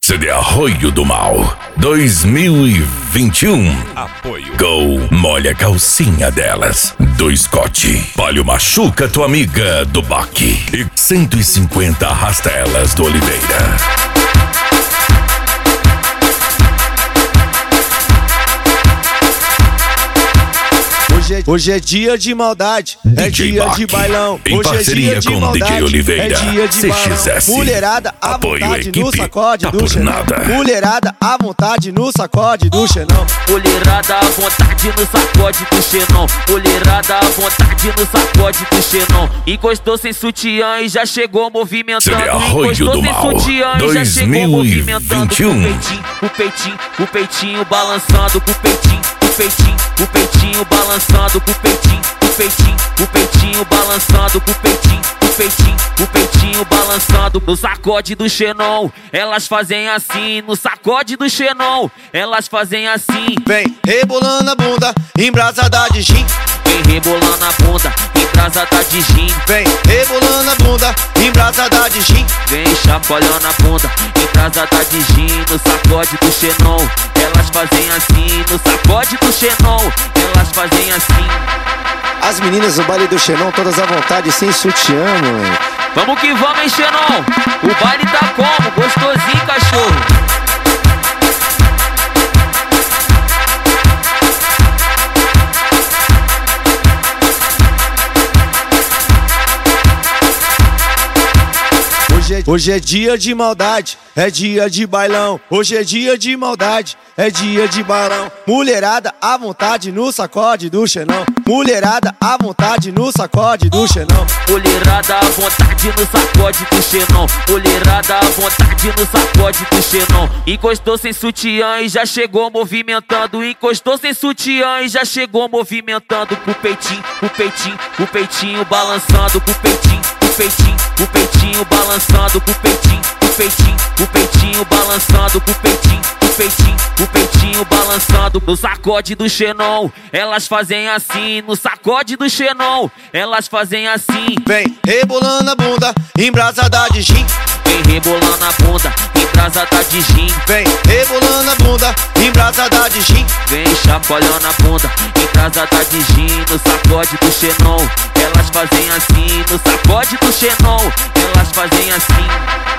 CD Arroio do Mal 2021. Apoio Go Molha a Calcinha Delas do Scott. Palio Machuca Tua Amiga do Baque. E 150 Arrasta Elas do Oliveira. Hoje é dia de maldade, é dia de bailão. Hoje é dia de maldade, é dia de bailão. Mulherada à vontade no sacode do xenão. Mulherada à vontade no sacode do xenão. Mulherada à vontade no sacode do xenão. Mulherada à vontade no sacode do xenão. Encostou sem sutiã e já chegou movimentando. Arroio do Mal 2021. O peitinho balançando, com o peitinho balançando, com o peitinho balançando, com o peitinho balançando. No sacode do xenon, elas fazem assim. No sacode do xenon, elas fazem assim. Vem rebolando a bunda, embrasada de gin. Vem rebolando a bunda, embrasada de gin. Vem rebolando a bunda, embrasada de gin. Vem chacoalhando a bunda, embrasada de gin. No sacode do xenon, elas fazem assim. No sacode do xenon, elas fazem assim. As meninas do baile do xenon, todas à vontade, sem sutiã, mano. Vamos que vamos, hein, xenon. O baile tá como? Gostosinho, cachorro. Hoje é dia de maldade, é dia de bailão. Hoje é dia de maldade, é dia de bailão. Mulherada à vontade no sacode do xenão. Mulherada à vontade no sacode do xenão. Mulherada à vontade no sacode do xenão. Mulherada à vontade no sacode do xenão. Encostou sem sutiã e já chegou movimentando. Encostou sem sutiã e já chegou movimentando. Com o peitinho balançando, com o peitinho balançando, com o peitinho balançando, com o peitinho balançando. No sacode do xenon, elas fazem assim. No sacode do xenon, elas fazem assim. Vem rebolando a bunda, embrasada de gin. Vem rebolando a bunda, embrasada de gin. Vem rebolando a bunda, embrasada de gin. Vem chacoalhando a bunda, embrasada de gin. No sacode do xenon, elas fazem assim. No sacode do xenon, elas fazem assim.